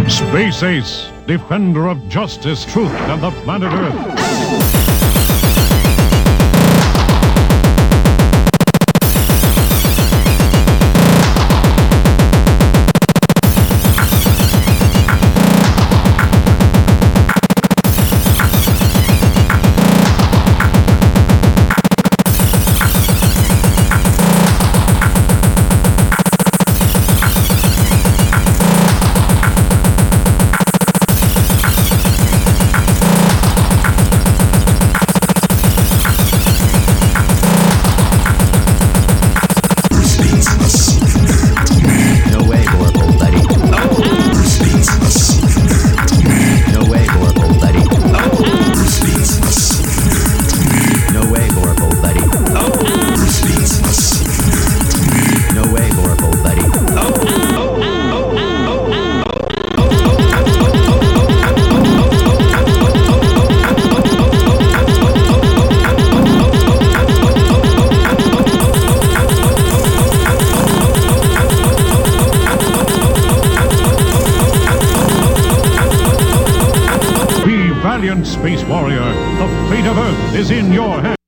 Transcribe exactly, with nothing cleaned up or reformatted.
Space Ace, defender of justice, truth, and the planet Earth. Valiant space warrior, the fate of Earth is in your hands.